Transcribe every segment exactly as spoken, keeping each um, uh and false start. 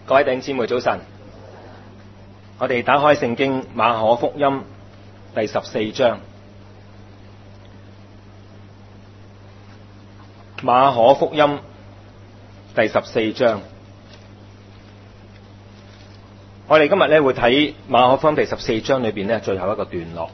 各位弟兄姊妹早晨，我哋打開聖經馬可福音第十四章。馬可福音第十四章，我哋今日咧會睇馬可福音第十四章裏邊咧最後一個段落。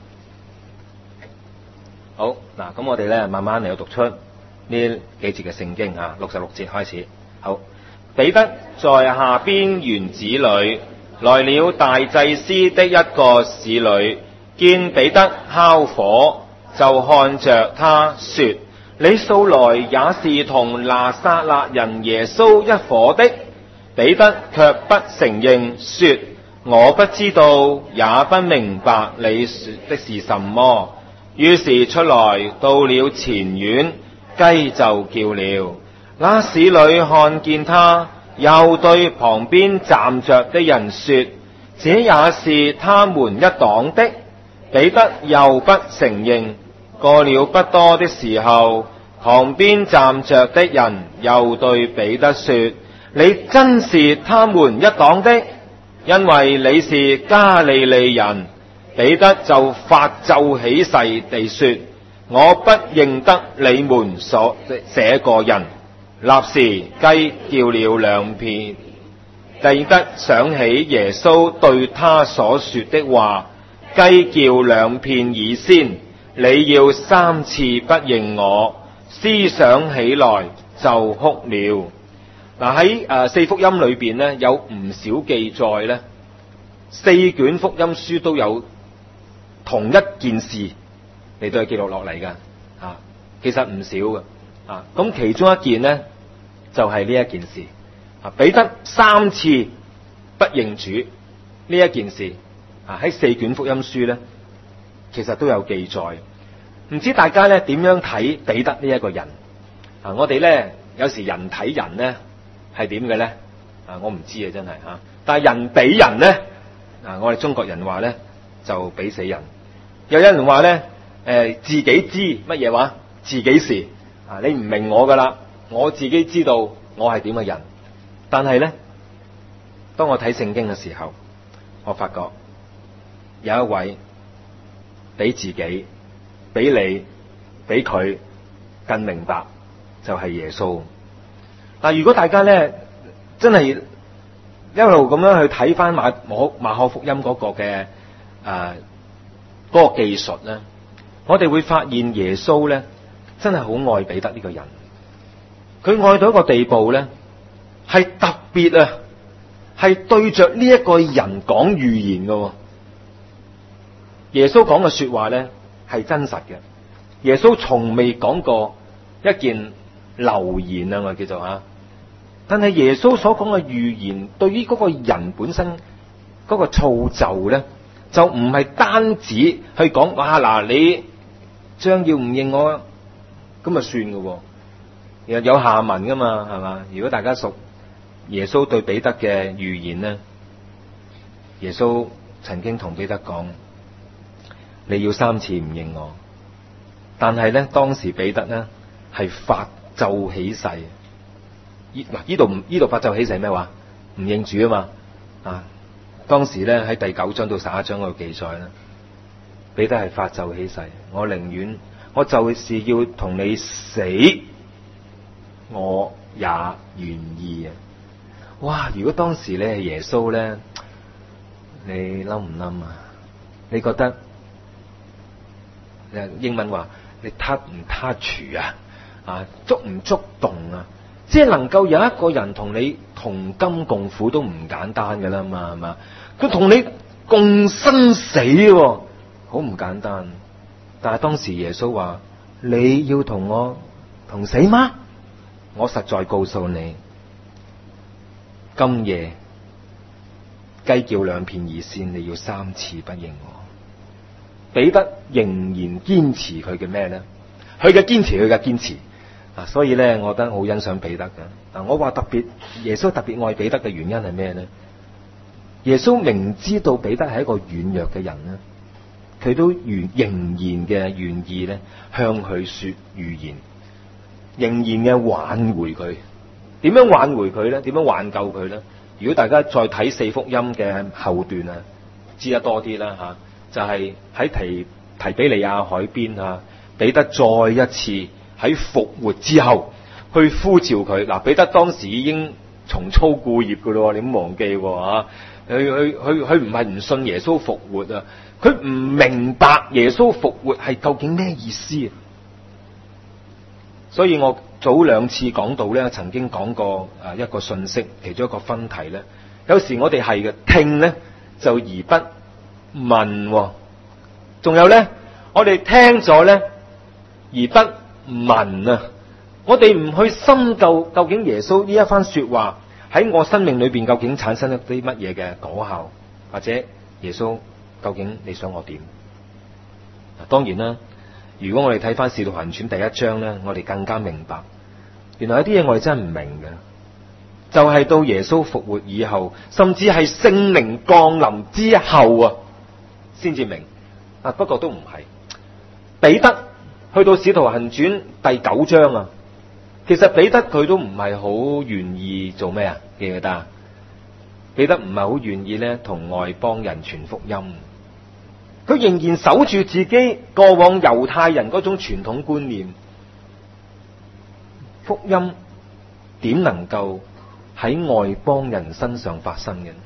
好嗱，咁我哋咧慢慢嚟到讀出呢幾節嘅聖經啊，六十六節開始。好，彼得在下邊園子裏來了大祭司的一個使女，見彼得烤火，就看着他說：你素來也是同拿撒勒人耶穌一伙的。彼得卻不承認，說：我不知道，也不明白你說的是什麼。於是出來到了前院，雞就叫了。那使女看見他，又對旁邊站着的人說：這也是他們一黨的。彼得又不承認。過了不多的時候，旁邊站着的人又對彼得說：你真是他們一黨的，因為你是加利利人。彼得就發咒起誓地說：我不認得你們所這個人。立時雞叫了兩遍。彼得想起耶穌對他所說的話：雞叫兩遍以先，你要三次不認我。思想起來就哭了。嗱，喺誒四福音裏邊呢，有唔少記載呢，四卷福音書都有同一件事嚟到記錄落嚟噶，啊，其實唔少噶，啊，咁其中一件呢，就係、是、呢一件事，啊，彼得三次不認主呢一件事，啊，喺四卷福音書呢，其實都有記載。唔知大家咧點樣睇彼得呢一個人？啊，我哋咧有時人睇人咧係點嘅咧？啊，我唔知啊，真係吓。但係人比人咧，啊，我哋中國人話咧就比死人。又有人話咧，誒、呃，自己知乜嘢話？自己事啊，你唔明我噶啦，我自己知道我係點嘅人。但係咧，當我睇聖經嘅時候，我發覺有一位比自己。比你比佢更明白，就係耶穌。但如果大家咧真係一路咁樣去睇翻馬馬馬可福音嗰個嘅誒嗰個記述咧，我哋會發現耶穌咧真係好愛彼得呢個人。佢愛到一個地步咧，係特別啊，係對着呢一個人講預言嘅。耶穌講嘅說話咧，係真實嘅。耶穌從未講過一件流言啊，我叫做吓。但係耶穌所講嘅預言，對於嗰個人本身嗰個造就咧，就唔係單止去講哇嗱，你將要唔認我，咁啊算嘅，又有下文噶嘛，係嘛？如果大家熟耶穌對彼得嘅預言咧，耶穌曾經同彼得講：你要三次唔認我。但係咧，當時彼得咧係發咒起誓。嗱，呢度呢度發咒起誓咩話？唔認主啊嘛。啊，當時咧喺第九章到十一章嗰度記載啦，彼得係發咒起誓：我寧願我就是要同你死，我也願意啊！哇！如果當時你係耶穌咧，你冧唔冧啊？你覺得？英文話你 touch 唔 touch 啊？啊，觸唔觸動啊？即係能夠有一個人同你同甘共苦都唔簡單噶啦嘛，係嘛？佢同你共生死，啊，好唔簡單。但係當時耶穌話：你要同我同死嗎？我實在告訴你，今夜雞叫兩遍以先，你要三次不認我。彼得仍然堅持佢嘅咩咧？佢嘅堅持，佢嘅堅持啊！所以咧，我覺得好欣賞彼得嘅。嗱，我話特別耶穌特別愛彼得嘅原因係咩咧？耶穌明知道彼得係一個軟弱嘅人咧，佢都仍仍然嘅願意咧向佢說預言，仍然嘅挽回佢。點樣挽回佢咧？點樣挽救佢咧？ 如果大家再睇四福音嘅後段啊，知得多啲啦嚇，就係、是、喺提提比利亞海邊啊，彼得再一次喺復活之後去呼召佢。嗱，彼得當時已經重操故業噶咯，你唔好忘記喎。佢佢佢佢唔係唔信耶穌復活啊，佢唔明白耶穌復活係究竟咩意思啊。所以我早兩次講到咧，曾經講過誒一個信息，其中一個分題咧，有時我哋係嘅聽咧就而不問，仲有咧我哋聽咗咧而不聞啊，我哋唔去深究究竟耶穌呢一番說話喺我生命裏邊究竟產生一啲乜嘢嘅果效，或者耶穌究竟你想我點？當然啦，如果我哋睇翻《使徒行傳》第一章咧，我哋更加明白，原來有啲嘢我哋真係唔明嘅，就係、是、到耶穌復活以後，甚至係聖靈降臨之後啊，先至明。啊，不過都唔係。彼得去到《使徒行傳》第九章啊，其實彼得佢都唔係好願意做咩啊？記唔記得？彼得唔係好願意咧同外邦人傳福音，佢仍然守住自己過往猶太人嗰種傳統觀念。福音點能夠喺外邦人身上發生嘅？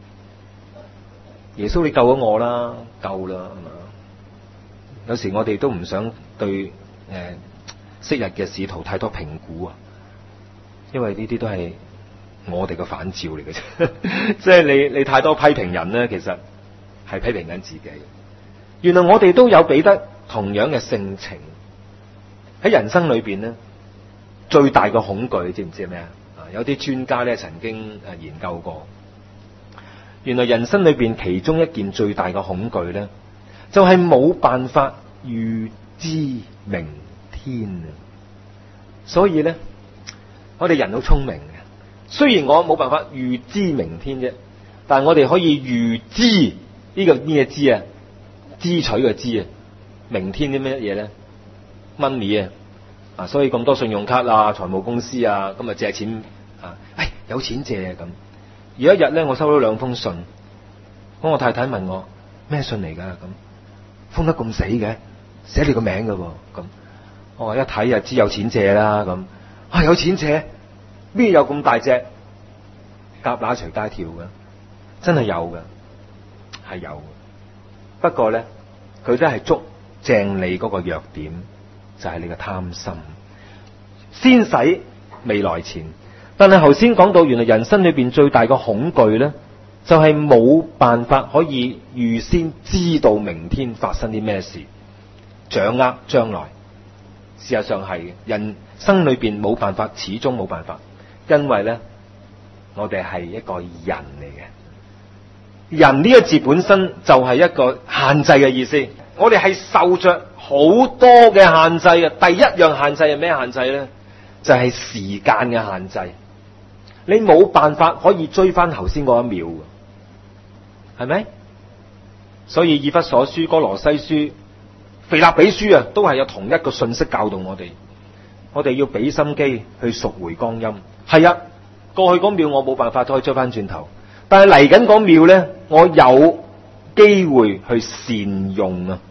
耶穌你救咗我啦，夠啦，係嘛？有時我哋都唔想對誒昔日嘅使徒太多評估啊，因為呢啲都係我哋嘅反照嚟嘅啫。即係你你太多批評人咧，其實係批評緊自己。原來我哋都有彼得同樣嘅性情，喺人生裏邊咧，最大嘅恐懼你知唔知係咩啊？有啲專家咧曾經誒研究過，原來人生裏邊其中一件最大嘅恐懼咧，就係冇辦法預知明天啊！所以咧，我哋人好聰明嘅，雖然我冇辦法預知明天啫，但係我哋可以預知呢個咩知啊？支取嘅知啊！明天啲咩嘢咧 ？money 啊！啊，所以咁多信用卡啊、財務公司啊，咁啊借錢啊，誒有錢借啊咁。有一日咧，我收到兩封信，咁我太太問我咩信嚟㗎？咁封得咁死嘅，寫你個名㗎喎。咁我話一睇就知有錢借啦。咁啊有錢借，邊有咁大隻蛤乸隨街跳㗎？真係有㗎，係有的。不過咧，佢都係捉正你嗰個弱點，就係、是、你嘅貪心，先使未來錢。但係頭先講到，原來人生裏邊最大嘅恐懼咧，就係、是、冇辦法可以預先知道明天發生啲咩事，掌握將來。事實上係嘅，人生裏邊冇辦法，始終冇辦法，因為咧，我哋係一個人嚟嘅。人呢個字本身就係一個限制嘅意思，我哋係受着好多嘅限制嘅。第一樣限制係咩限制呢？就係、是、時間嘅限制，你冇辦法可以追翻頭先嗰一秒嘅，係咪？所以以弗所書、哥羅西書、腓立比書啊，都係有同一個信息教導我哋，我哋要俾心機去贖回光陰。係啊，過去嗰秒我冇辦法可以追翻轉頭。但係嚟緊嗰秒咧，我有機會去善用啊！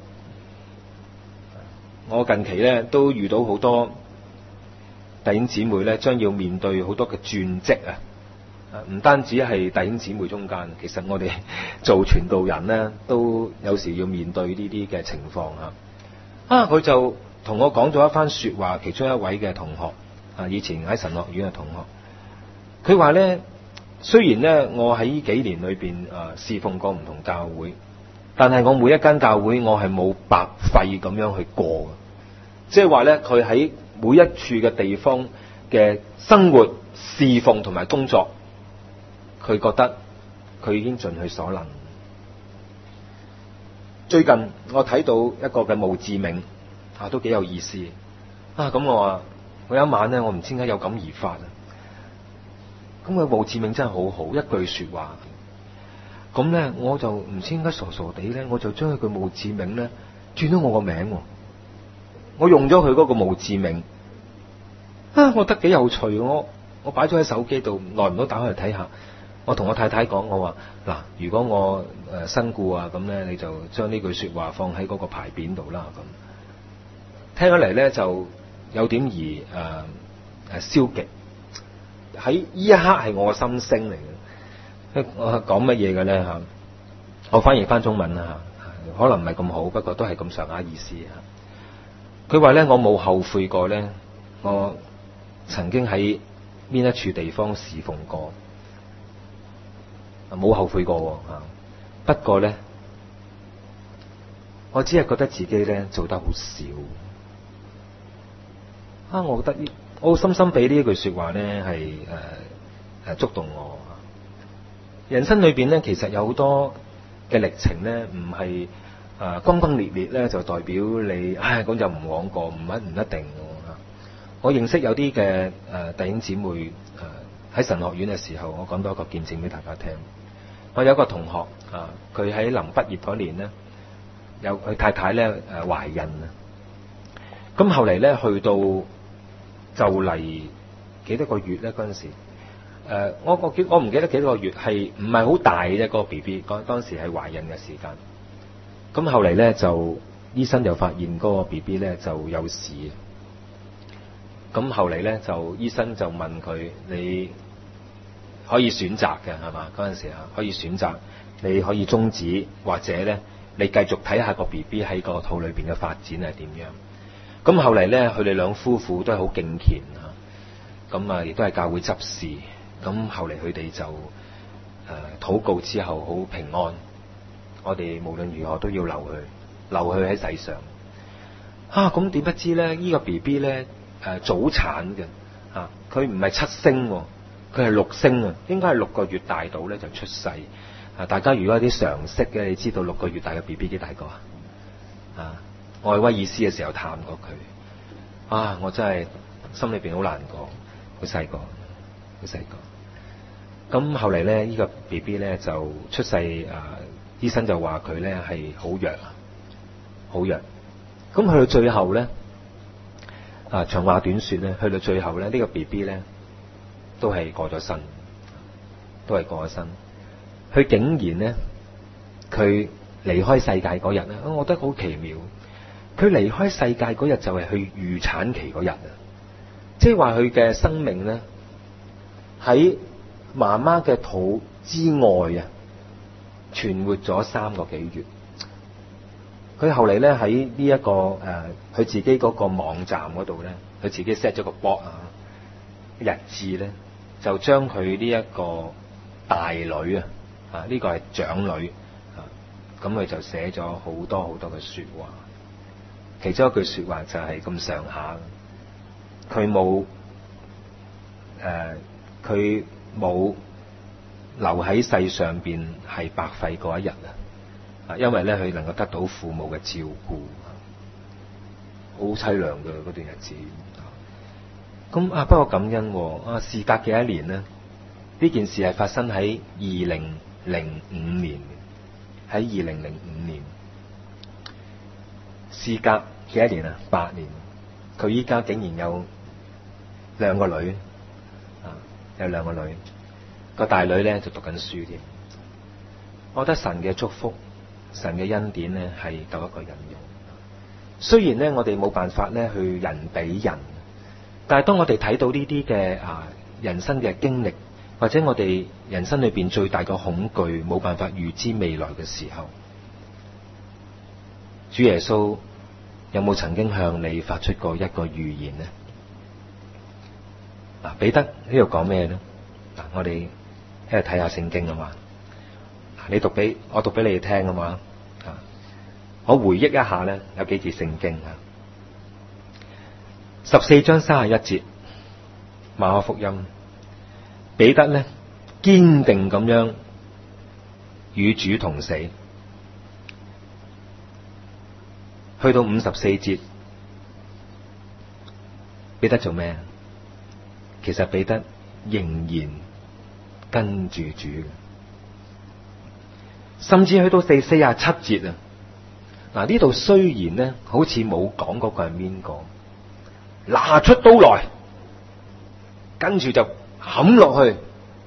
我近期咧都遇到好多弟兄姊妹咧，將要面對好多嘅轉職啊！唔單止係弟兄姊妹中間，其實我哋做傳道人咧，都有時要面對呢啲嘅情況啊！啊，佢就同我講咗一番說話，其中一位嘅同學啊，以前喺神學院嘅同學，佢話咧。雖然咧，我喺呢幾年裏邊誒侍奉過唔同教會，但係我每一間教會我係冇白費咁樣去過嘅，即係話咧，佢喺每一處嘅地方嘅生活、侍奉同埋工作，佢覺得佢已經盡佢所能。最近我睇到一個嘅墓誌銘啊，都幾有意思啊！咁我話我有一晚咧，我唔知點解有感而發啊！咁個墓誌銘真係好好，一句說話。咁咧，我就唔知點解傻傻地咧，我就將佢個墓誌銘咧轉咗我個名，我用咗佢嗰個墓誌銘。啊，我覺得幾有趣，我我擺咗喺手機度，耐唔耐打開嚟睇下。 我同我太太講，我話嗱，如果我誒身故啊，咁咧你就將呢句說話放喺嗰個牌匾度啦。咁聽起嚟咧就有點而誒誒、呃、消極。喺呢一刻係我嘅心聲嚟嘅。我講乜嘢嘅咧吓？我翻譯翻中文啦吓，可能唔係咁好，不過都係咁上下意思吓。佢話咧，我冇後悔過咧，我曾經喺邊一處地方侍奉過。冇後悔過啊！不過咧，我只係覺得自己咧做得好少啊！我覺得我深深俾呢一句說話咧係誒誒觸動我。人生裏邊咧，其實有好多嘅歷程咧，唔係誒轟轟烈烈咧，就代表你唉咁就唔枉過，唔一唔一定嘅。我認識有啲嘅誒弟兄姊妹誒喺神學院嘅時候，我講多一個見證俾大家聽。我有一個同學啊，佢喺臨畢業嗰年咧，有佢太太咧誒懷孕啊。咁後嚟咧去到就嚟幾多個月咧嗰陣時，誒我我記我唔記得幾多個月，係唔係好大嘅啫？嗰個 B B 當當時係懷孕嘅時間。咁後嚟咧就醫生就發現嗰個 B B 咧就有事。咁後嚟咧就醫生就問佢，你可以選擇嘅係嘛？嗰陣時啊，可以選擇，你可以終止，或者咧，你繼續睇下個 B B 喺個肚裏邊嘅發展係點樣。咁後嚟咧，佢哋兩夫婦都係好敬虔啊，咁啊，亦都係教會執事。咁後嚟佢哋就誒禱告之後好平安。我哋無論如何都要留佢，留佢喺世上。啊，咁點不知咧？呢個 B B 咧誒早產嘅啊，佢唔係七星喎。佢係六星啊，應該係六個月大到咧就出世啊！大家如果有啲常識嘅，你知道六個月大嘅 B B 幾大個啊？啊，我去威爾斯嘅時候探過佢啊，我真係心裏邊好難過，好細個，好細個。咁後嚟咧，呢個 B B 咧就出世啊，醫生就話佢咧係好弱啊，好弱。咁去到最後咧啊，長話短說咧，去到最後咧，呢個 B B 咧。都係過咗身，都係過咗身。佢竟然咧，佢離開世界嗰日咧，我覺得好奇妙。佢離開世界嗰日就係去預產期嗰日啊，即係話佢嘅生命咧喺媽媽嘅肚之外啊，存活咗三個幾月。佢後嚟咧喺呢一個誒，佢、呃、自己嗰個網站嗰度咧，佢自己 set 咗個 blog 啊，日誌咧。就將佢呢一個大女啊，啊、這、呢個係長女啊，咁佢就寫咗好多好多嘅說話，其中一句說話就係咁上下，佢冇誒，佢、呃、冇留喺世上邊係白費嗰一日啊，因為咧佢能夠得到父母嘅照顧，好凄涼嘅嗰段日子。咁啊，不過感恩啊！事隔幾多年呢？呢件事係發生喺二零零五年，喺二零零五年。事隔幾多年啊？八年。佢依家竟然有兩個女，啊，有兩個女。個大女咧就讀緊書添。我覺得神嘅祝福、神嘅恩典咧係夠一個人用。雖然咧我哋冇辦法咧去人比人。但係當我哋睇到呢啲嘅啊人生嘅經歷，或者我哋人生裏邊最大嘅恐懼，冇辦法預知未來嘅時候，主耶穌有冇曾經向你發出過一個預言呢？嗱，彼得呢度講咩呢？嗱，我哋喺度睇下聖經啊嘛，你讀俾我讀俾你哋聽啊嘛，啊，我回憶一下咧，有幾節聖經啊。十四章三十一節，馬可福音，彼得咧堅定咁樣與主同死。去到五十四節，彼得做咩？其實彼得仍然跟住主嘅，甚至去到第四十七節啊。嗱，呢度雖然咧好似冇講嗰個係邊個。拿出刀來，跟住就冚落去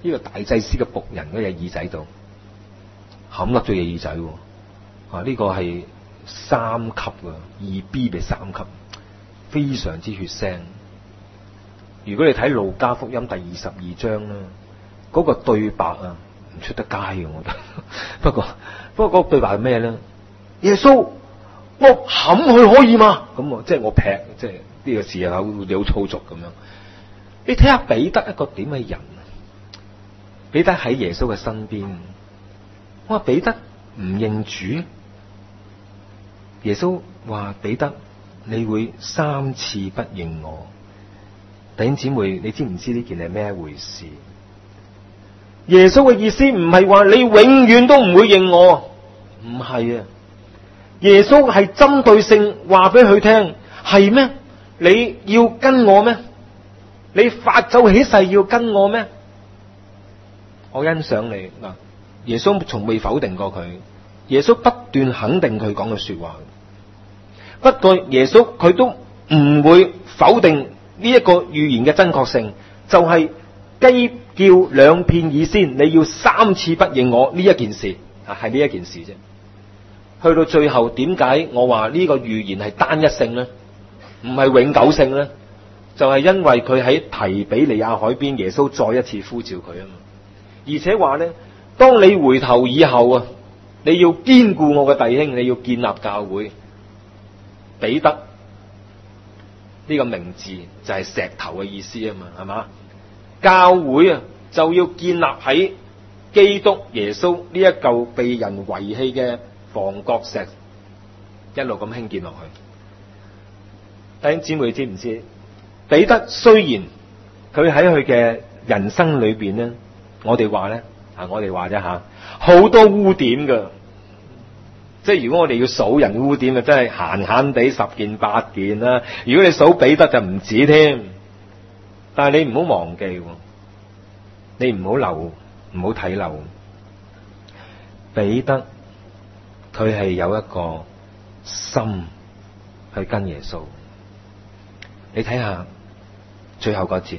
呢個大祭司嘅僕人嗰隻耳仔度，冚笠咗隻耳仔。啊，呢、這個係三級啊，二 B 嘅三級，非常之血腥。如果你睇路加福音第二十二章咧，嗰、那個對白啊，唔出得街嘅，我覺得。不過不過嗰個對白係咩咧？耶穌，我冚佢可以嘛？咁我即係我劈，即係呢個字口好粗俗咁樣。你睇下彼得一個點嘅人，彼得喺耶穌嘅身邊。我話彼得唔認主，耶穌話彼得，你會三次不認我。弟兄姊妹，你知唔知呢件係咩回事？耶穌嘅意思唔係話你永遠都唔會認我，唔係啊。耶穌係針對性話俾佢聽，係咩？你要跟我咩？你發咒起誓要跟我咩？我欣賞你嗱，耶穌從未否定過佢，耶穌不斷肯定佢講嘅說話。不過耶穌佢都唔會否定呢一個預言嘅真確性，就係、是、雞叫兩片以先，你要三次不認我呢一件事啊，係呢一件事啫。去到最後，點解我話呢個預言係單一性呢？唔係永久性呢？就係、是、因為佢喺提比利亞海邊，耶穌再一次呼召佢啊嘛。而且話呢，當你回頭以後啊，你要堅固我嘅弟兄，你要建立教會。彼得呢個名字就係石頭嘅意思啊嘛，係嘛？教會啊就要建立喺基督耶穌呢一嚿被人遺棄嘅房角石，一路咁興建落去。弟兄姊妹知唔知？彼得雖然佢喺佢嘅人生裏邊咧，我哋話咧啊，我哋話啫吓，好多污點噶。即係如果我哋要數人污點啊，真係閒閒地十件八件啦。如果你數彼得就唔止添。但係你唔好忘記，你唔好漏，唔好睇漏。彼得佢係有一個心去跟耶穌。你睇下最後嗰節，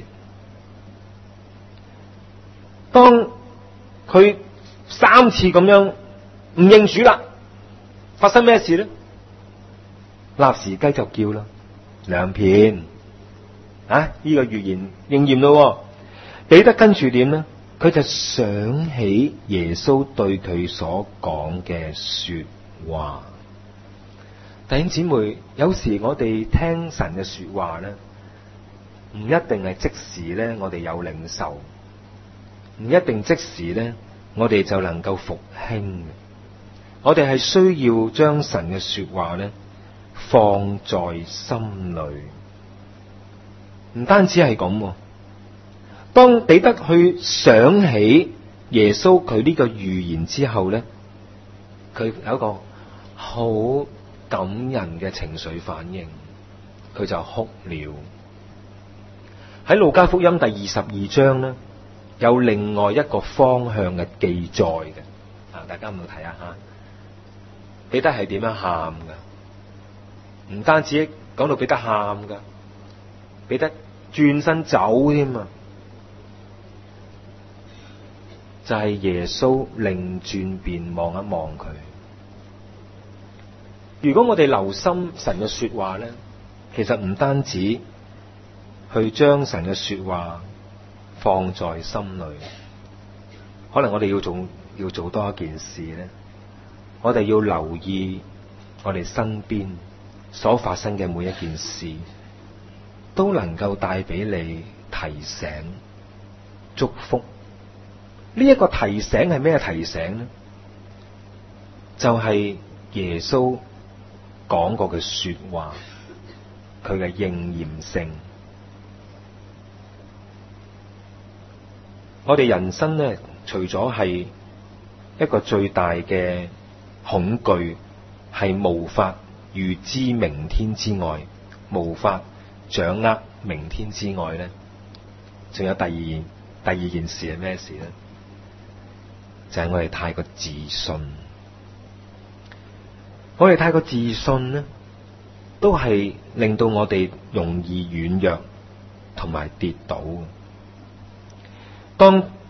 當佢三次咁樣唔認主啦。發生咩事咧？立時雞就叫啦，兩片啊！呢、這個預言應驗咯。彼得跟住點咧？佢就想起耶穌對佢所講嘅說話。弟兄姊妹，有時我哋聽神嘅說話咧，唔一定係即時咧，我哋有領受，唔一定即時咧，我哋就能夠復興。我哋係需要將神嘅說話咧放在心裏，唔單止係咁。當彼得去想起耶穌佢呢個預言之後咧，佢有一個好感人嘅情緒反應，佢就哭了。喺路加福音第二十二章咧，有另外一個方向嘅記載嘅，啊，大家有冇睇下吓？彼得係點樣喊噶？唔單止講到彼得喊噶，彼得轉身走添啊！就係、是、耶穌擰轉便望一望佢。如果我哋留心神嘅說話咧，其實唔單止去將神嘅說話放在心裏，可能我哋要做要做多一件事咧。我哋要留意我哋身邊所發生嘅每一件事，都能夠帶俾你提醒、祝福。呢一個提醒係咩提醒呢？就係耶穌講過嘅說話，佢嘅應驗性。我哋人生咧，除咗係一個最大嘅恐懼係無法預知明天之外，無法掌握明天之外咧，仲有第二第二件事係咩事咧？就係、是、我哋太過自信，我哋太過自信咧，都係令到我哋容易軟弱同埋跌倒。當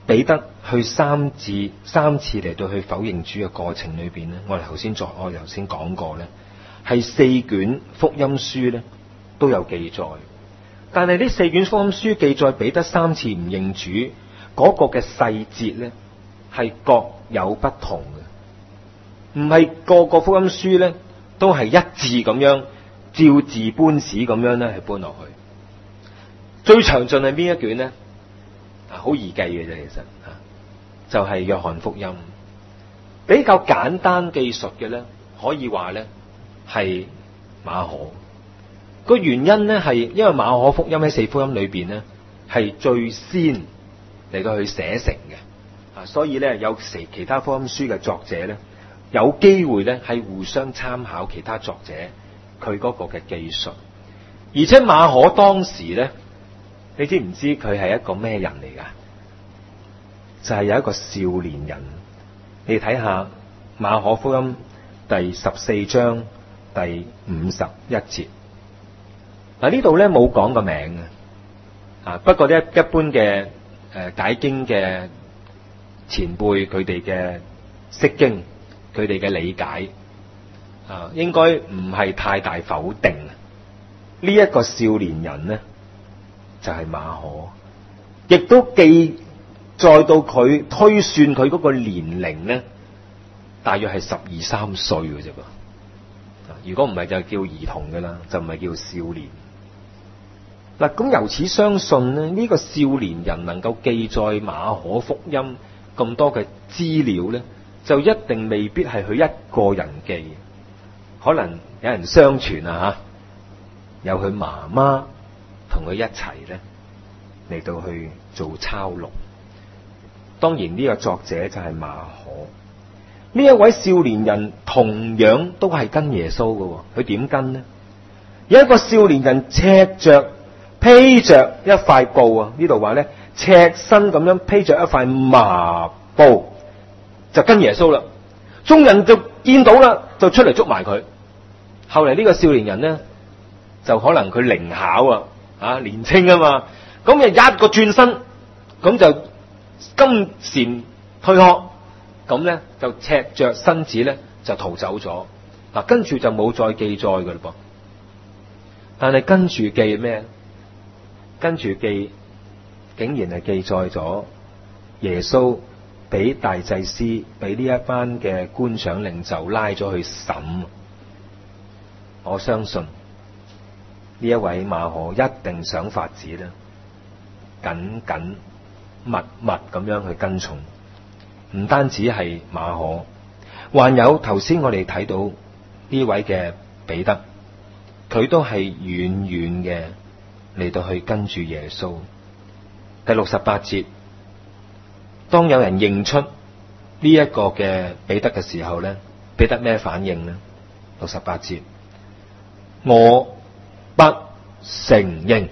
彼得去三次三次嚟到去否認主嘅過程裏邊咧，我哋頭先作我哋頭先講過咧，係四卷福音書咧都有記載，但係呢四卷福音書記載彼得三次唔認主嗰個嘅細節咧，係各有不同嘅，唔係個個福音書咧都係一致咁樣照字搬史咁樣咧係搬落去。最詳盡係邊一卷咧？啊，好易記嘅啫，其實啊，就係約翰福音。比較簡單記述嘅咧，可以話咧係馬可。個原因咧係因為馬可福音喺四福音裏邊咧係最先嚟到去寫成嘅，啊，所以咧有時其他福音書嘅作者咧有機會咧係互相參考其他作者佢嗰個嘅記述。而且馬可當時咧，你知唔知佢係一個咩人嚟噶？就係、是、有一個少年人。你睇下馬可福音第十四章第五十一節。嗱，呢度咧冇講個名嘅，啊，不過咧一般嘅誒解經嘅前輩佢哋嘅釋經，佢哋嘅理解啊，應該唔係太大否定。呢、這、一個少年人咧就係、是、馬可，亦都記載到佢推算佢嗰個年齡咧，大約係十二三歲嘅啫噃。如果唔係就叫兒童噶啦，就唔係叫少年。嗱，咁由此相信咧，呢、這個少年人能夠記載馬可福音咁多嘅資料咧，就一定未必係佢一個人記，可能有人相傳啊吓，有佢媽媽同佢一齊咧嚟到去做抄錄。當然呢個作者就係馬可。呢一位少年人同樣都係跟耶穌嘅，佢點跟呢？有一個少年人赤着披着一塊布啊，呢度話咧赤身咁樣披着一塊麻布就跟耶穌啦。眾人就見到啦，就出嚟捉埋佢。後嚟呢個少年人咧就可能佢靈巧啊，啊年青啊嘛，咁就一個轉身，咁就金蟬退殼，咁咧就赤着身子咧就逃走咗。嗱，跟住就冇再記載㗎嘞噃。但係跟住記咩？跟住記竟然係記載咗耶穌俾大祭司俾呢一班嘅官長領袖拉咗去審。我相信呢一位馬可一定想法子啦，緊緊密密咁樣去跟從。唔單止係馬可，還有頭先我哋睇到呢位嘅彼得，佢都係遠遠嘅嚟到去跟住耶穌。第六十八節，當有人認出呢一個嘅彼得嘅時候咧，彼得咩反應呢？六十八節，我不承認，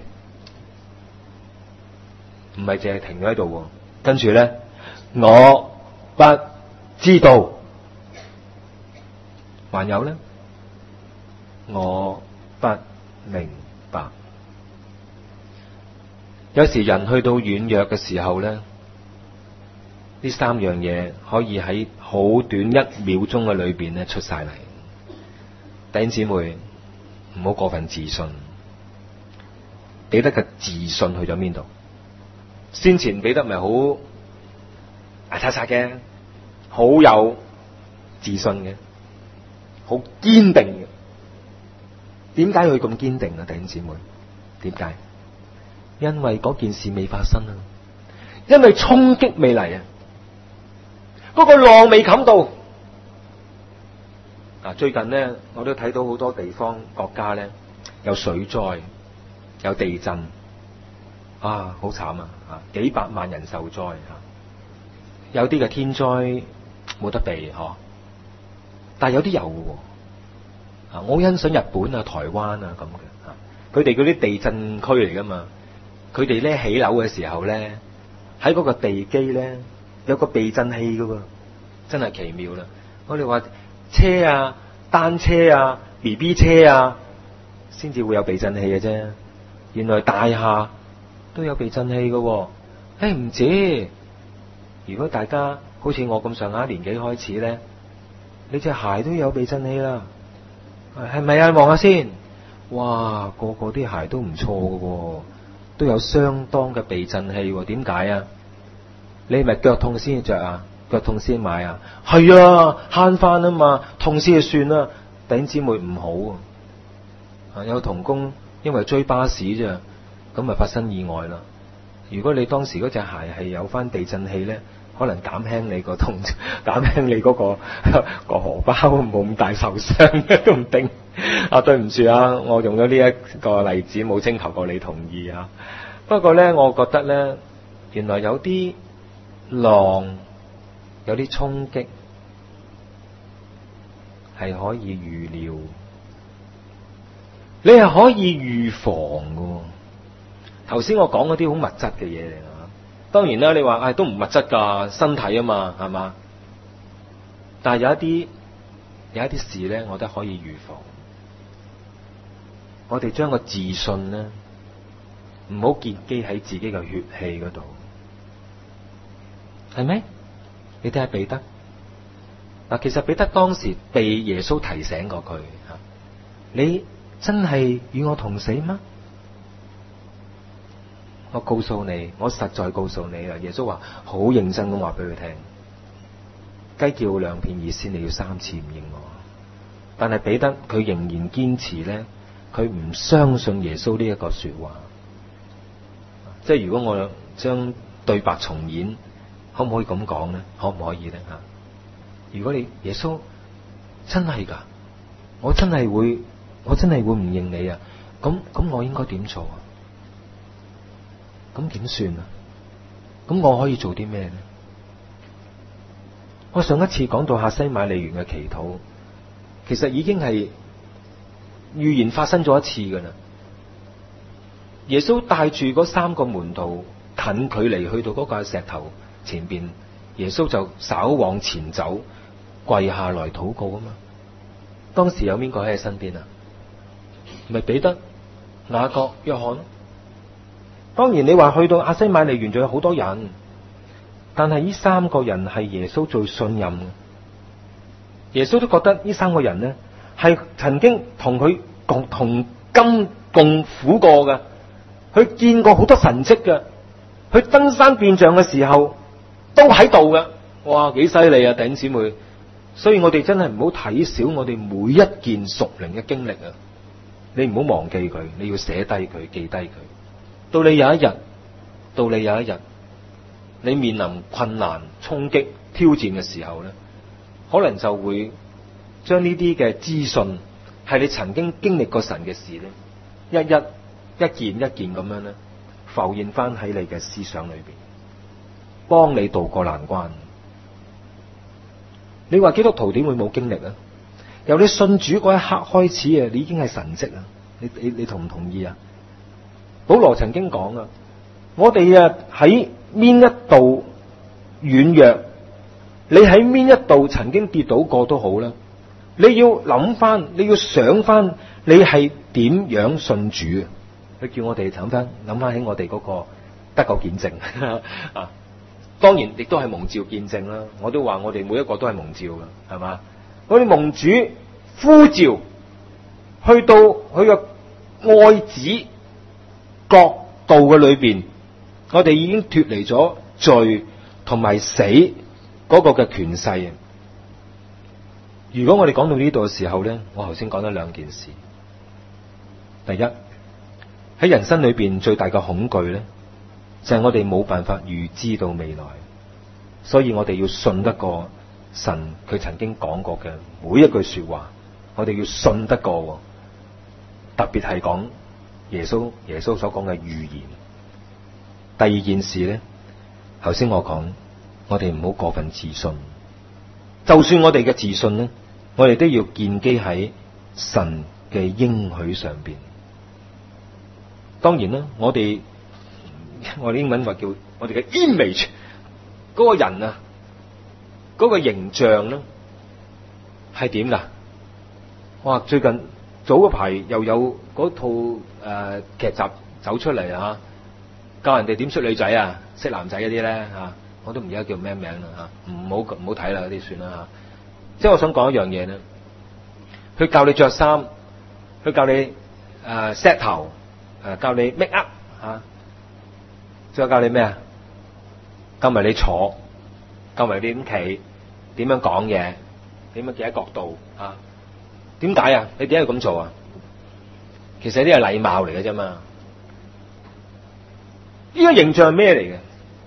唔係淨係停咗喺度，跟住咧，我不知道，還有咧，我不明白。有時人去到軟弱嘅時候咧，呢三樣嘢可以喺好短一秒鐘嘅裏邊咧出晒嚟。弟兄姊妹，唔好過分自信。彼得嘅自信去咗邊度？先前彼得咪好牙擦擦嘅，好有自信嘅，好堅定嘅。點解佢咁堅定啊？弟兄姊妹，點解？因為嗰件事未發生啊，因為衝擊未嚟啊，嗰個浪未冚到。嗱，最近咧，我都睇到好多地方國家咧有水災、有地震，啊，好慘啊！啊，幾百萬人受災啊！有啲嘅天災冇得避嗬，但係有啲有嘅。啊，我好欣賞日本啊、台灣啊咁嘅，啊，佢哋嗰啲地震區嚟噶嘛。佢哋咧起樓嘅時候咧，喺嗰個地基咧有個避震器噶喎，真係奇妙啦！我哋話車啊、單車啊、B B 車啊，先至會有避震器嘅啫。原來大廈都有避震器噶喎。誒唔止， 如果大家好似我咁上下年紀開始咧，你隻鞋都有避震器啦，係咪啊？望下先，哇，個個啲鞋都唔錯嘅，都有相當嘅避震器。點解啊？你係咪腳痛先着啊？腳痛先買啊？係啊，慳翻啊嘛，痛先就算啦。弟兄姊妹唔好啊！有同工因為追巴士啫，咁咪發生意外啦。如果你當時嗰隻鞋係有翻避震器咧，可能減輕你個痛，減輕你嗰、嗰個個荷包冇咁大受傷都唔定。啊，對唔住啊，我用咗呢一個例子，冇徵求過你同意啊。不過咧，我覺得咧，原來有啲浪，有啲衝擊係可以預料，你係可以預防嘅。頭先我講嗰啲好物質嘅嘢嚟啊，當然啦，你話唉、哎、都唔物質噶，身體啊嘛，係嘛？但係有一啲有一啲事咧，我覺得可以預防。我哋將個自信咧，唔好建基喺自己嘅血氣嗰度，係咪？你睇下彼得嗱，其實彼得當時被耶穌提醒過佢吓，你真係與我同死嗎？我告訴你，我實在告訴你啊！耶穌話好認真咁話俾佢聽，雞叫兩片以先，你要三次唔認我。但係彼得佢仍然堅持咧，佢唔相信耶穌呢一個說話。即係如果我將對白重演，可唔可以咁講咧？可唔可以咧？吓，如果你耶穌真係噶，我真係會，我真係會唔認你啊！咁咁，我應該點做啊？咁點算啊？咁我可以做啲咩咧？我上一次講到客西馬尼園嘅祈禱，其實已經係預言發生咗一次噶啦。耶穌帶住嗰三個門徒近距離去到嗰個石頭前邊，耶穌就稍往前走，跪下來禱告啊嘛。當時有邊個喺你身邊啊？咪彼得、雅各、約翰。當然你話去到亞西馬尼園仲有好多人，但係呢三個人係耶穌最信任嘅。耶穌都覺得呢三個人呢係曾經同佢共同甘共苦過嘅，佢見過好多神蹟嘅，佢登山變像嘅時候都喺度嘅。哇，幾犀利啊，弟兄姊妹！所以我哋真係唔好睇小我哋每一件屬靈嘅經歷啊！你唔好忘記佢，你要寫低佢，記低佢。到你有一日，到你有一日，你面臨困難、衝擊、挑戰嘅時候咧，可能就會將呢啲嘅資訊係你曾經經歷過神嘅事咧，一一一件一件咁樣咧浮現翻喺你嘅思想裏邊，幫你渡過難關。你話基督徒點會冇經歷啊？由你信主嗰一刻開始啊，你已經係神蹟啊！你你你同唔同意啊？保羅曾經講啊，我哋啊喺邊一度軟弱，你喺邊一度曾經跌倒過都好啦，你要諗翻，你要想翻，你係點樣信主啊？佢叫我哋諗翻，諗翻起我哋嗰個得救見證啊，當然亦都係蒙召見證啦。我都話我哋每一個都係蒙召噶，係嘛？我哋蒙主呼召，去到佢個愛子國度嘅裏邊，我哋已經脫離咗罪同埋死嗰個嘅權勢。如果我哋講到呢度嘅時候咧，我頭先講咗兩件事。第一，喺人生裏邊最大嘅恐懼咧，就係我哋冇辦法預知到未來，所以我哋要信得過神佢曾經講過嘅每一句說話，我哋要信得過，特別係講耶穌耶穌所講嘅預言。第二件事咧，頭先我講，我哋唔好過分自信。就算我哋嘅自信咧，我哋都要建基喺神嘅應許上邊。當然啦，我哋我哋英文話叫我哋嘅 image 嗰個人啊，嗰個形象咧係點噶？哇！最近早嗰排又有嗰套誒劇集走出嚟啊，教人哋點出女仔啊，識男仔嗰啲咧吓， 我都唔記得叫咩名啦嚇，唔好唔好睇啦，嗰啲算啦嚇。即係我想講一樣嘢咧，佢教你着衫，佢教你誒 set 頭，誒教你 make up 嚇，仲有教你咩啊？教埋你坐，教埋你點企，點樣講嘢，點樣企喺角度啊？點解啊？你點解要咁做啊？其實呢啲係禮貌嚟嘅啫嘛。呢個形象係咩嚟嘅？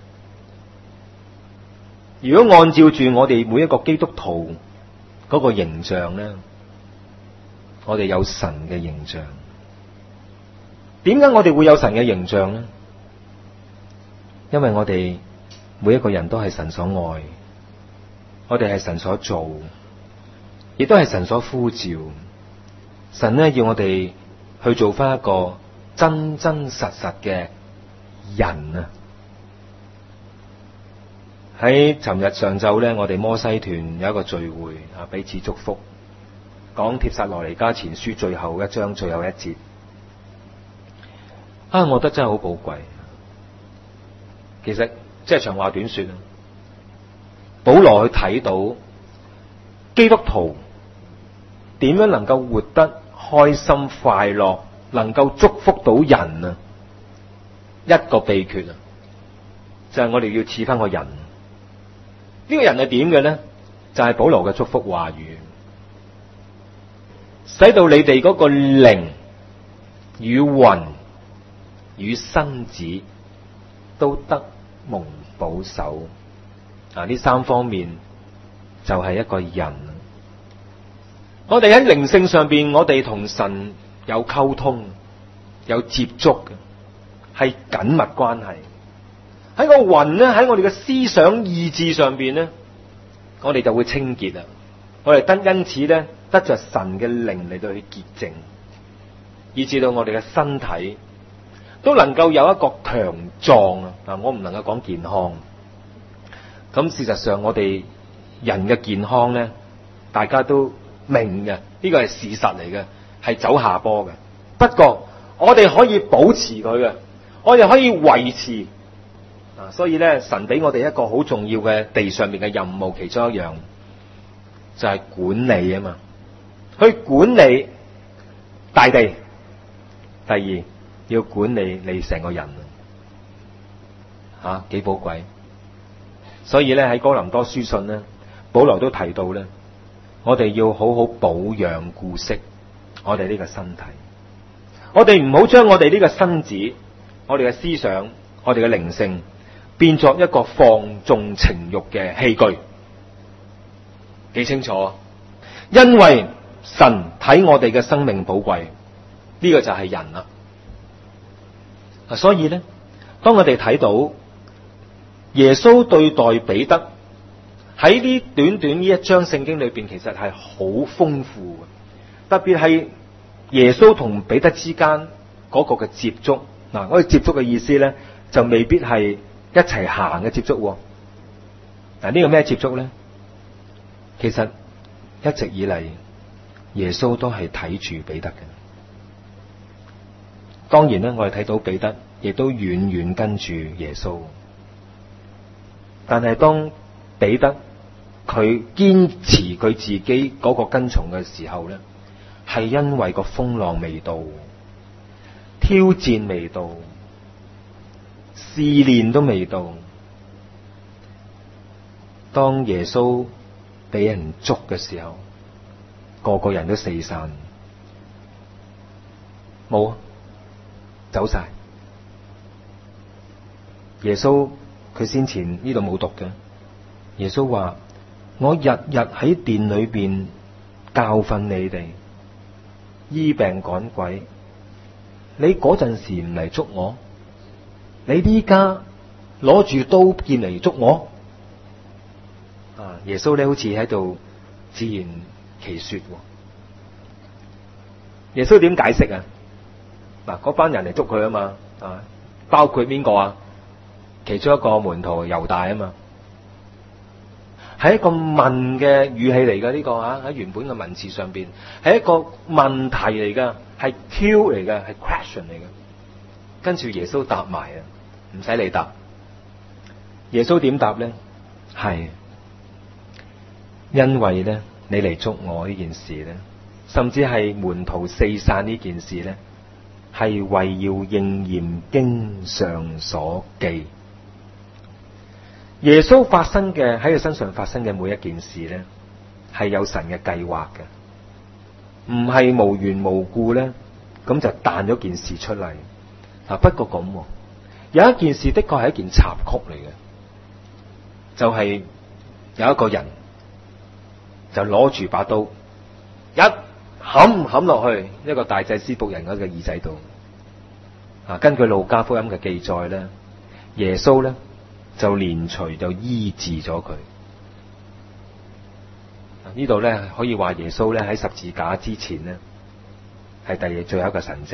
如果按照住我哋每一個基督徒嗰個形象咧，我哋有神嘅形象。點解我哋會有神嘅形象咧？因為我哋每一個人都係神所愛，我哋係神所做，亦都係神所呼召。神咧要我哋去做翻一個真真實實嘅人啊！喺尋日上晝咧，我哋摩西團有一個聚會啊，彼此祝福，講帖撒羅尼迦前書最後一章最後一節啊，我覺得真係好寶貴。其實即係長話短說啊，保羅去睇到基督徒點樣能夠活得開心快樂，能夠祝福到人啊，一個秘訣啊，就係我哋要似翻個人。呢個人係點嘅咧？就係保羅嘅祝福話語，使到你哋嗰個靈與魂與身子都得蒙保守啊！呢三方面就係一個人。我哋喺靈性上邊，我哋同神有溝通、有接觸嘅，係緊密關係。喺個魂咧，喺我哋嘅思想意志上邊咧，我哋就會清潔啦。我哋得因此咧，得着神嘅靈嚟到去潔淨，以至到我哋嘅身體都能夠有一個強壯啊！嗱，我唔能夠講健康。咁事實上，我哋人嘅健康咧，大家都明嘅，呢個係事實嚟嘅，係走下坡嘅。不過我哋可以保持佢嘅，我哋可以維持。啊，所以咧，神俾我哋一個好重要嘅地上面嘅任務，其中一樣就係管理啊嘛，去管理大地。第二，要管理你成個人，吓幾寶貴。所以咧，喺哥林多書信咧，保羅都提到咧，我哋要好好保養顧惜我哋呢個身體，我哋唔好將我哋呢個身子、我哋嘅思想、我哋嘅靈性變作一個放縱情慾嘅器具，幾清楚啊？因為神睇我哋嘅生命寶貴，呢個就係人啦。所以咧，當我哋睇到耶穌對待彼得喺呢短短呢一章聖經裏邊，其實係好豐富嘅，特別係耶穌同彼得之間嗰個嘅接觸。嗱，我哋接觸嘅意思咧，就未必係一齊行嘅接觸。嗱，呢個咩接觸咧？其實一直以嚟，耶穌都係睇住彼得嘅。當然咧，我哋睇到彼得亦都遠遠跟住耶穌。但係當彼得佢堅持佢自己嗰個跟從嘅時候咧，係因為個風浪未到，挑戰未到，試煉都未到。當耶穌俾人捉嘅時候，個個人都四散，冇走晒。耶穌佢先前呢度冇讀嘅，耶穌話：我日日喺殿裏邊教訓你哋，醫病趕鬼，你嗰陣時唔嚟捉我，你呢家攞住刀劍嚟捉我啊！耶穌咧好似喺度自圓其說。耶穌點解釋啊？嗱，嗰班人嚟捉佢啊嘛，啊，包括邊個啊？其中一個門徒猶大啊嘛，係一個問嘅語氣嚟嘅呢個啊，喺原本嘅文字上邊係一個問題嚟噶，係 Q 嚟嘅，係 question 嚟嘅。跟住耶穌答埋啊，唔使你答。 耶穌點答呢？係因為呢，你嚟捉我呢件事呢，甚至係門徒四散呢件事呢，係為要應驗經上所記。耶穌發生嘅喺佢身上發生嘅每一件事呢，係有神嘅計劃嘅，唔係無緣無故呢，咁就彈咗件事出嚟。嗱，不過咁，有一件事的確係一件插曲嚟嘅，就係有一個人就攞住把刀，一冚冚落去一個大祭司僕人嗰個耳仔度。啊，根據路加福音嘅記載咧，耶穌咧就連隨就醫治咗佢。呢度咧可以話耶穌咧喺十字架之前咧係第二最後一個神蹟嚟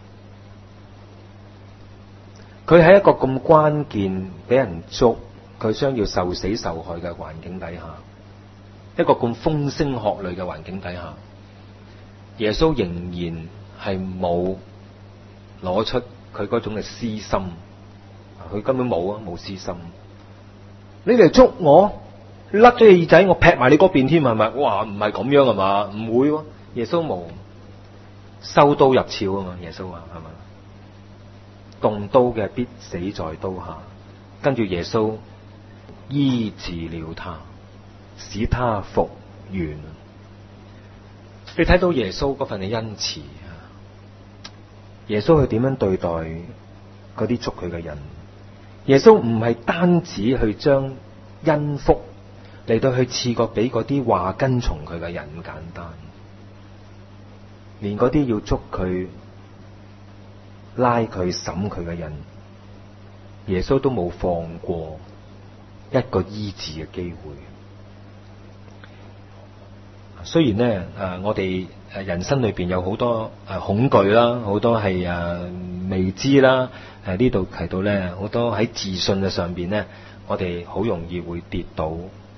嘅。佢喺一個咁關鍵俾人捉，佢將要受死受害嘅環境底下，一個咁風聲鶴唳嘅環境底下，耶穌仍然係冇攞出佢嗰種嘅私心，佢根本冇啊，冇私心。你嚟捉我，甩咗隻耳仔，我劈埋你嗰邊添，係咪？哇，唔係咁樣係嘛？唔會喎，耶穌冇收刀入鞘啊嘛，耶穌話係嘛？動刀嘅必死在刀下，跟住耶穌醫治了他，使他復原。你睇到耶穌嗰份嘅恩慈啊！耶穌佢點樣對待嗰啲捉佢嘅人？耶穌唔係單止去將恩福嚟到去賜過俾嗰啲話跟從佢嘅人咁簡單，連嗰啲要捉佢、拉佢、審佢嘅人，耶穌都冇放過一個醫治嘅機會。雖然咧，誒，我哋誒人生裏邊有好多誒恐懼啦，好多係誒未知啦。誒呢度提到咧，好多喺自信嘅上邊咧，我哋好容易會跌倒。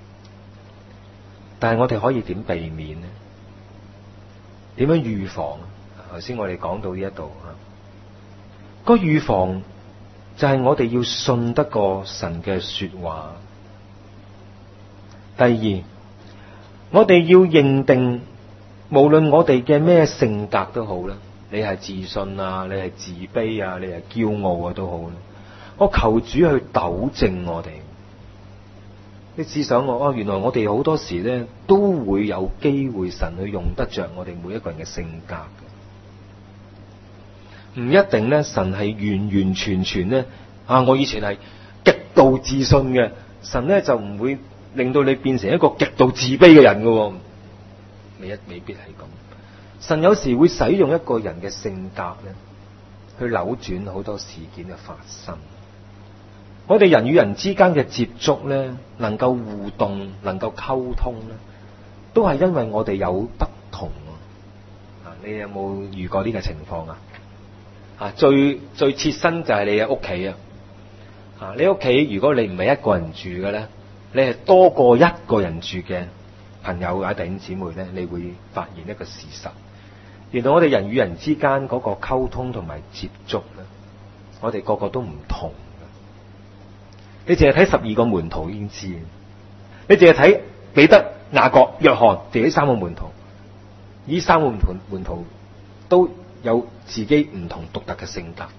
但係我哋可以點避免呢？點樣預防？頭先我哋講到呢一度啊，個預防就係我哋要信得過神嘅說話。第二，我哋要認定，無論我哋嘅咩性格都好啦，你係自信啊，你係自卑啊，你係驕傲啊都好啦，我求主去糾正我哋。你試想我啊，原來我哋好多時咧都會有機會神去用得着我哋每一個人嘅性格嘅，唔一定咧神係完完全全咧啊！我以前係極度自信嘅，神咧就唔會令到你變成一個極度自卑嘅人嘅，未一未必係咁。神有時會使用一個人嘅性格咧，去扭轉好多事件嘅發生。我哋人與人之間嘅接觸咧，能夠互動，能夠溝通咧，都係因為我哋有不同啊！你有冇遇過呢個情況啊？啊，最最切身就係你嘅屋企啊！啊，你屋企如果你唔係一個人住嘅咧，你係多過一個人住嘅朋友或者弟兄姊妹咧，你會發現一個事實，原來我哋人與人之間嗰個溝通同埋接觸咧，我哋個個都唔同。你淨係睇十二個門徒已經知，你淨係睇彼得、雅各、約翰，自己三個門徒，呢三個門徒門徒都有自己唔同獨特嘅性格。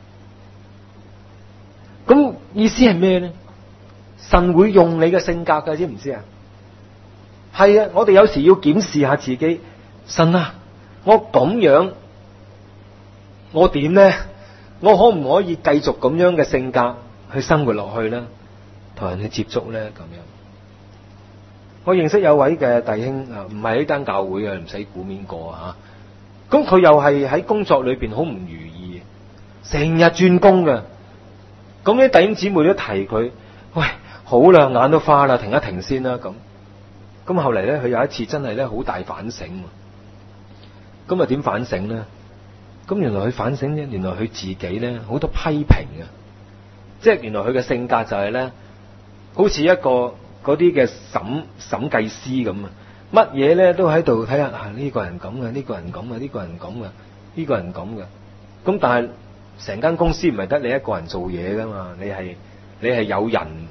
咁意思係咩咧？神會用你嘅性格㗎，知唔知啊？係啊，我哋有時要檢視下自己。神啊，我咁樣，我點咧？我可唔可以繼續咁樣嘅性格去生活落去咧，同人去接觸咧，咁樣。我認識有位嘅弟兄啊，唔係呢間教會嘅，唔使估邊個啊。咁佢又係喺工作裏邊好唔如意，成日轉工嘅。咁啲弟兄姊妹都提佢，喂，好啦，眼都花啦，停一停先啦。咁，咁後嚟咧，佢有一次真係咧好大反省。咁啊點反省咧？咁原來佢反省咧，原來佢自己咧好多批評啊。即係原來佢嘅性格就係咧，好似一個嗰啲嘅審審計師咁啊，乜嘢咧都喺度睇下啊，呢個人咁嘅，呢個人咁嘅，呢個人咁嘅，呢個人咁嘅。咁但係成間公司唔係得你一個人做嘢噶嘛，你係你係有人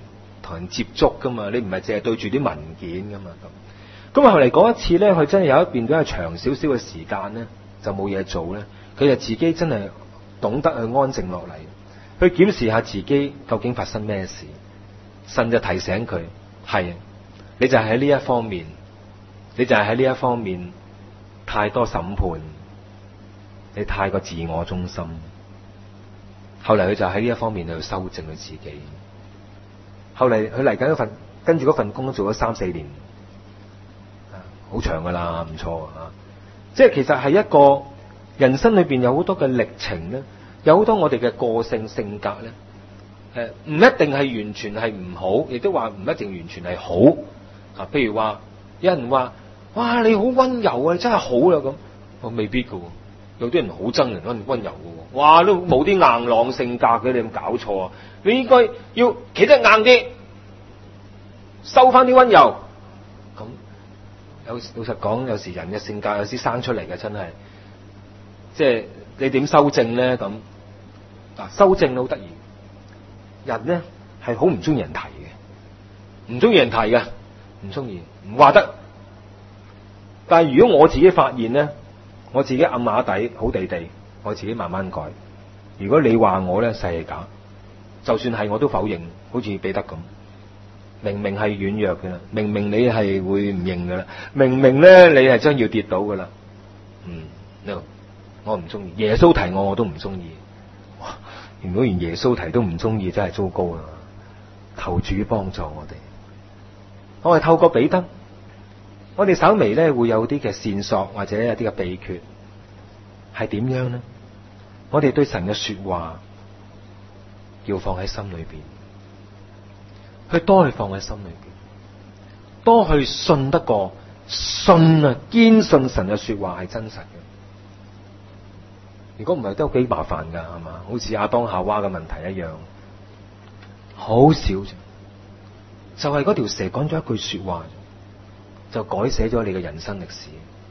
同人接觸噶嘛，你唔係淨係對住啲文件噶嘛咁。咁啊後嚟嗰一次咧，佢真係有一段比較長少少嘅時間咧，就冇嘢做咧，佢就自己真係懂得去安靜落嚟，去檢視下自己究竟發生咩事。神就提醒佢，係你就係喺呢一方面，你就係喺呢一方面太多審判，你太過自我中心。後嚟佢就喺呢一方面去修正佢自己。後嚟佢嚟緊一份跟住嗰份工都做咗三四年，好長噶啦，唔錯啊！即係其實係一個人生裏邊有好多嘅歷程咧，有好多我哋嘅個性性格咧，誒唔一定係完全係唔好，亦都話唔一定完全係好啊。譬如話有人話：哇，你好溫柔啊，你真係好啦咁，我未必噶。有啲人好憎人溫溫柔嘅，哇都冇啲硬朗性格嘅，你有冇搞錯啊？你應該要企得硬啲，收翻啲溫柔。咁有老實講，有時人嘅性格有啲生出嚟嘅，真係，即係你點修正咧？咁啊，修正好得意。人咧係好唔中意人提嘅，唔中意人提嘅，唔中意，唔話得。但係如果我自己發現咧，我自己暗啞底好地地，我自己慢慢改。如果你話我咧細係假，就算係我都否認，好似彼得咁。明明係軟弱嘅啦，明明你係會唔認嘅啦，明明咧你係將要跌倒嘅啦。嗯，呢個我唔中意。耶穌提我我都唔中意。哇！如果連耶穌提都唔中意，真係糟糕啦。求主幫助我哋。我係透過彼得。我哋稍微咧會有啲嘅線索，或者有啲嘅秘訣，係點樣呢？我哋對神嘅說話要放喺心裏邊，去多去放喺心裏邊，多去信得過，信啊，堅信神嘅說話係真實嘅。如果唔係都幾麻煩噶，係嘛？好似亞當夏娃嘅問題一樣，好少啫，就係嗰條蛇講咗一句說話，就改寫咗你嘅人生歷史，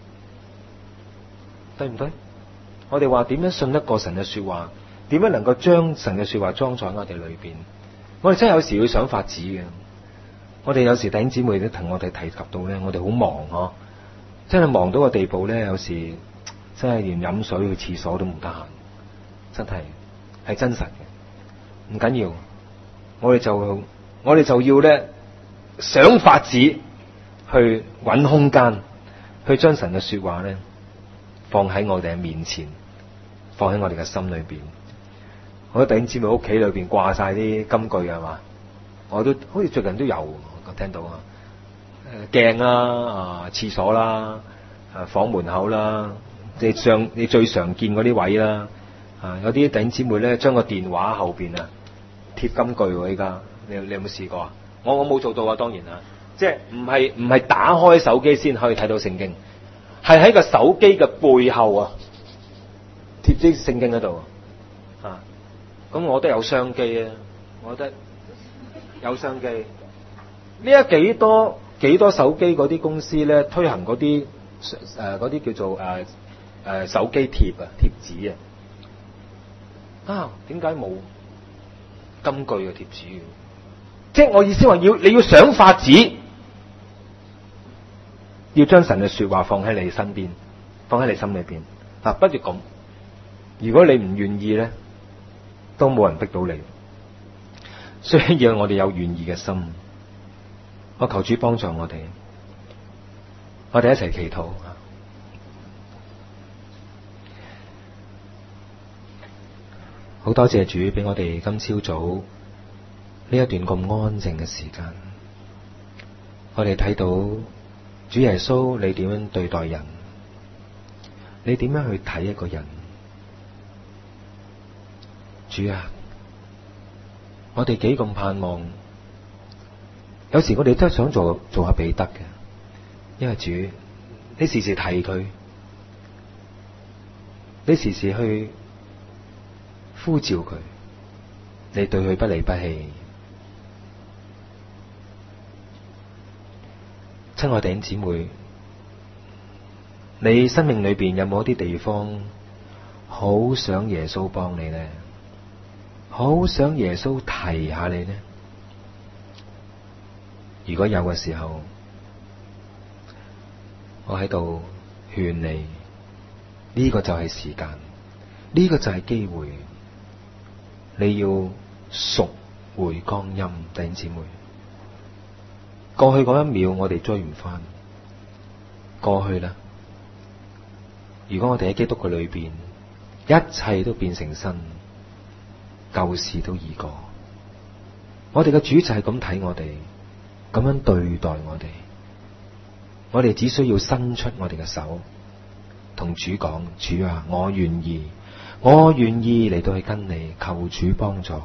對唔對？我哋話點樣信得過神嘅說話？點樣能夠將神嘅說話裝在我哋裏邊？我哋真係有時要想法子嘅。我哋有時弟兄姊妹都同我哋提及到咧，我哋好忙嗬，真係忙到個地步咧，有時真係連飲水去廁所都唔得閒，真係係真實嘅。唔緊要，我哋就我哋就要咧想法子。去揾空間，去將神嘅說話咧放喺我哋嘅面前，放喺我哋嘅心裏邊。我弟兄姊妹屋企裏邊掛晒啲金句係嘛？我都好似最近都有我聽到啊，誒鏡啦啊，廁所啦，啊房門口啦，你上你最常見嗰啲位啦，啊有啲弟兄姊妹咧將個電話後邊啊貼金句喎，依家你你有冇試過啊？我我冇做到啊，當然啊。即係唔係唔係打開手機先可以睇到聖經，係喺個手機嘅背後啊貼啲聖經喺度啊。咁我都有商機啊，我覺得有商機。呢一幾多幾多手機嗰啲公司咧推行嗰啲誒嗰啲叫做誒誒、呃呃、手機貼啊貼紙啊，啊點解冇金句嘅貼紙嘅？即係我意思話要你要想法子。要將神嘅說話放喺你身邊，放喺你心裏邊。嗱，不如咁，如果你唔願意咧，都冇人逼到你。所以要我哋有願意嘅心。我求主幫助我哋，我哋一齊祈禱。好多謝主俾我哋今朝早呢一段咁安靜嘅時間，我哋睇到。主耶穌，你點樣對待人？你點樣去睇一個人？主啊，我哋幾咁盼望，有時我哋都係想做做下彼得嘅，因為主，你時時提佢，你時時去呼召佢，你對佢不離不棄。親愛弟兄姊妹，你生命裏邊有冇一啲地方好想耶穌幫你呢？好想耶穌提下你呢？ 如果有嘅時候，我喺度勸你，呢個就係時間，呢個就係機會，你要贖回光陰，弟兄姊妹。過去嗰一秒我哋追唔翻，過去啦。如果我哋喺基督嘅裏邊，一切都變成新，舊事都已過。我哋嘅主就係咁睇我哋，咁樣對待我哋。我哋只需要伸出我哋嘅手，同主講：主啊，我願意，我願意嚟到去跟你，求主幫助。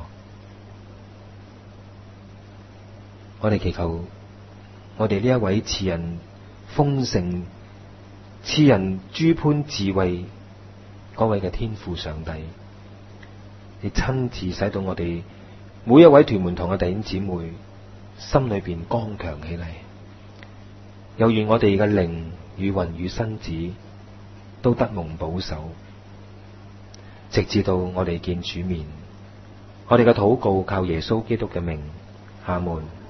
我哋祈求我哋呢一位賜人豐盛、賜人諸般智慧嗰位嘅天父上帝，你親自使到我哋每一位屯門堂嘅弟兄姊妹心裏邊剛強起嚟。又願我哋嘅靈與魂與身子都得蒙保守，直至到我哋見主面。我哋嘅禱告靠耶穌基督嘅名，阿門。